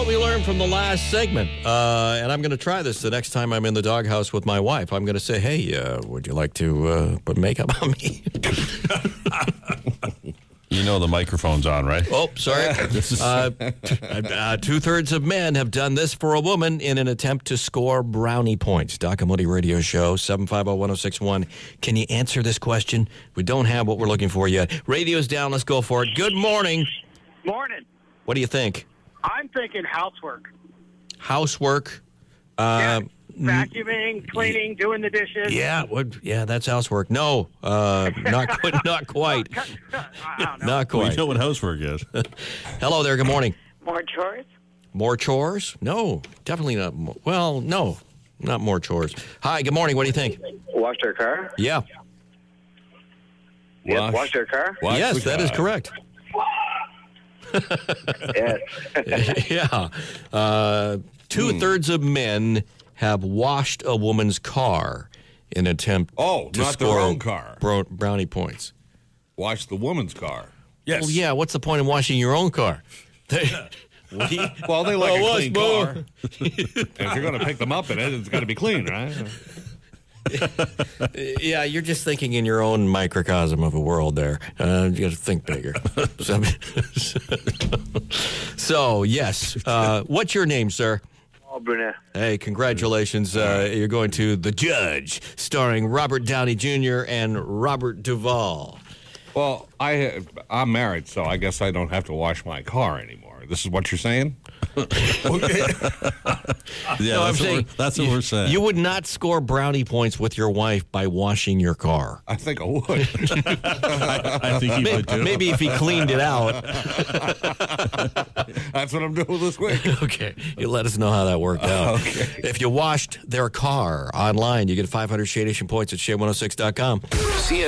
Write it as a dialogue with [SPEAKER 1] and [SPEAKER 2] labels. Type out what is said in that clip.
[SPEAKER 1] we learned from the last segment? And I'm going to try this the next time I'm in the doghouse with my wife. I'm going to say, hey, would you like to put makeup on me?
[SPEAKER 2] You know the microphone's on, right?
[SPEAKER 1] Oh, sorry. Two-thirds of men have done this for a woman in an attempt to score brownie points. Doc and Woody Radio Show, 750-1061. Can you answer this question? We don't have what we're looking for yet. Radio's down. Let's go for it. Good morning.
[SPEAKER 3] Morning.
[SPEAKER 1] What do you think?
[SPEAKER 3] I'm thinking housework.
[SPEAKER 1] Housework.
[SPEAKER 3] Vacuuming, cleaning, doing the dishes.
[SPEAKER 1] Yeah, that's housework. No, not quite.
[SPEAKER 3] I don't know.
[SPEAKER 1] Not
[SPEAKER 2] We
[SPEAKER 1] quite.
[SPEAKER 2] know what housework is.
[SPEAKER 1] Hello there. Good morning.
[SPEAKER 4] More chores?
[SPEAKER 1] More chores? No, definitely not. Well, no, not more chores. Hi. Good morning. What do you think?
[SPEAKER 5] Wash their car?
[SPEAKER 1] Yeah.
[SPEAKER 5] Yes, wash their car?
[SPEAKER 1] Yes, that is correct.
[SPEAKER 5] Yes.
[SPEAKER 1] Yeah. Two-thirds of men have washed a woman's car in an attempt to
[SPEAKER 6] not
[SPEAKER 1] score
[SPEAKER 6] their own car.
[SPEAKER 1] Brownie points.
[SPEAKER 6] Wash the woman's car.
[SPEAKER 2] Yes.
[SPEAKER 1] Well, yeah, what's the point of washing your own car?
[SPEAKER 6] Well, they like a clean
[SPEAKER 1] more.
[SPEAKER 6] car. If you're going to pick them up in it, it's got to be clean, right?
[SPEAKER 1] Yeah, you're just thinking in your own microcosm of a world there. You got to think bigger. So, yes. What's your name, sir?
[SPEAKER 5] Paul Brunet.
[SPEAKER 1] Hey, congratulations. You're going to The Judge, starring Robert Downey Jr. and Robert Duvall.
[SPEAKER 6] Well, I'm married, so I guess I don't have to wash my car anymore. This is what you're saying?
[SPEAKER 2] Yeah,
[SPEAKER 1] No, I'm saying
[SPEAKER 2] that's what we're saying.
[SPEAKER 1] You would not score brownie points with your wife by washing your car.
[SPEAKER 6] I think I would.
[SPEAKER 2] I think he would too.
[SPEAKER 1] Maybe if he cleaned it out.
[SPEAKER 6] That's what I'm doing this week.
[SPEAKER 1] Okay. You let us know how that worked out.
[SPEAKER 6] Okay.
[SPEAKER 1] If you washed their car online, you get 500 Shade Nation points at shade106.com.